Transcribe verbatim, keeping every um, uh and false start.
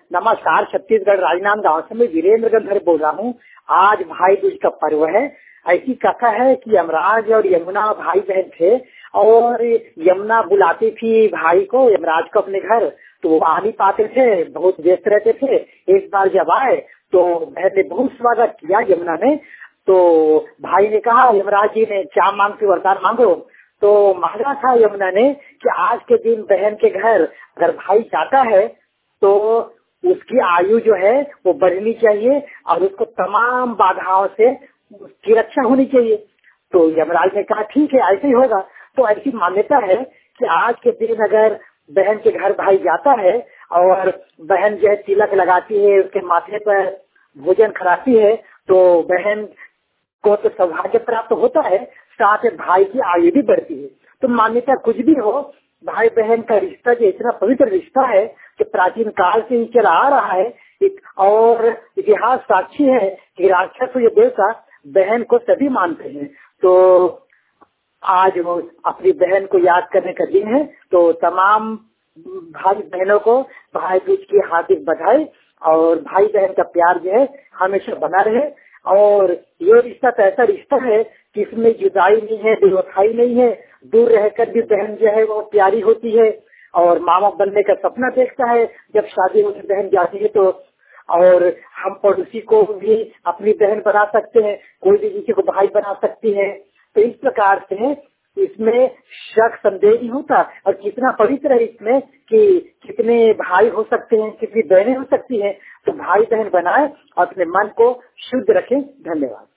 नमस्कार, छत्तीसगढ़ राजनांदगांव से मैं वीरेंद्र गंधर बोल रहा हूँ। आज भाई दूज का पर्व है। ऐसी कथा है कि यमराज और यमुना भाई बहन थे और यमुना बुलाती थी भाई को, यमराज को अपने घर, तो वो आ नहीं पाते थे, बहुत व्यस्त रहते थे। एक बार जब आए तो बहन ने बहुत स्वागत किया यमुना ने। तो भाई ने कहा, यमराज जी ने क्या मांगते वरदान मांगो। तो मांगा था यमुना ने कि आज के दिन बहन के घर अगर भाई जाता है तो उसकी आयु जो है वो बढ़नी चाहिए और उसको तमाम बाधाओं से उसकी रक्षा होनी चाहिए। तो यमराज ने कहा ठीक है, ऐसे ही होगा। तो ऐसी मान्यता है कि आज के दिन अगर बहन के घर भाई जाता है और बहन जो है तिलक लगाती है, उसके माथे पर भोजन कराती है, तो बहन को तो सौभाग्य प्राप्त होता है, साथ में भाई की आयु भी बढ़ती है। तो मान्यता कुछ भी हो, भाई बहन का रिश्ता जो इतना पवित्र रिश्ता है कि प्राचीन काल से ही चला आ रहा है। एक और इतिहास साक्षी है कि राक्षस या देवता बहन को सभी मानते हैं। तो आज वो अपनी बहन को याद करने का दिन है। तो तमाम भाई बहनों को भाई दूज की हार्दिक बधाई और भाई बहन का प्यार जो है हमेशा बना रहे। और ये रिश्ता तो ऐसा रिश्ता है कि इसमें जुदाई नहीं है, बेवफाई नहीं है। दूर रहकर भी बहन जो है वो प्यारी होती है और मामा बनने का सपना देखता है जब शादी होकर बहन जाती है। तो और हम पड़ोसी को भी अपनी बहन बना सकते हैं, कोई भी किसी को भाई बना सकती है। तो इस प्रकार से इसमें शक संदेह नहीं होता। और कितना पवित्र है इसमें कि कितने भाई हो सकते हैं, कितनी बहनें हो सकती हैं। तो भाई बहन बनाए और अपने मन को शुद्ध रखें। धन्यवाद।